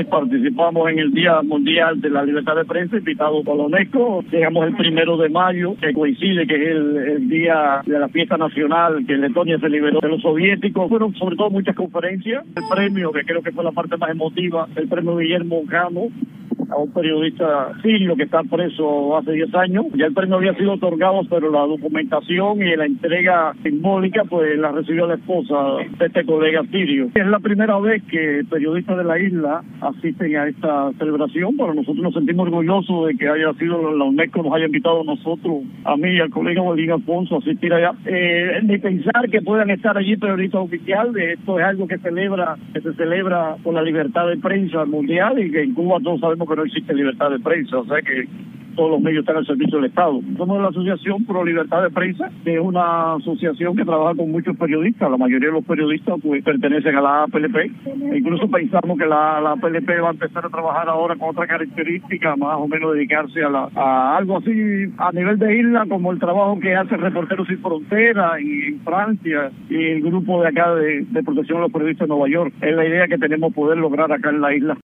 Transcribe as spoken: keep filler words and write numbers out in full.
participamos en el Día Mundial de la Libertad de Prensa, invitado por la UNESCO. Llegamos el primero de mayo, que coincide que es el, el día de la fiesta nacional, que Letonia se liberó de los soviéticos. Fueron sobre todo muchas conferencias. El premio, que creo que fue la parte más emotiva, el premio Guillermo Cano, a un periodista sirio que está preso hace diez años. Ya el premio había sido otorgado, pero la documentación y la entrega simbólica pues la recibió la esposa de este colega sirio. Es la primera vez que periodistas de la isla asisten a esta celebración, pero nosotros nos sentimos orgullosos de que haya sido la UNESCO, nos haya invitado a nosotros, a mí y al colega Bolín Alfonso, a asistir allá. Eh, ni pensar que puedan estar allí periodistas oficiales, esto es algo que celebra, que se celebra por la libertad de prensa mundial, y que en Cuba todos sabemos que no existe libertad de prensa, o sea que todos los medios están al servicio del Estado. Somos la Asociación Pro Libertad de Prensa, que es una asociación que trabaja con muchos periodistas. La mayoría de los periodistas pues pertenecen a la A P L P. E incluso pensamos que la, la A P L P va a empezar a trabajar ahora con otra característica, más o menos dedicarse a, la, a algo así a nivel de isla, como el trabajo que hace Reporteros Sin Fronteras en Francia y el grupo de acá de, de protección a los periodistas de Nueva York. Es la idea que tenemos poder lograr acá en la isla.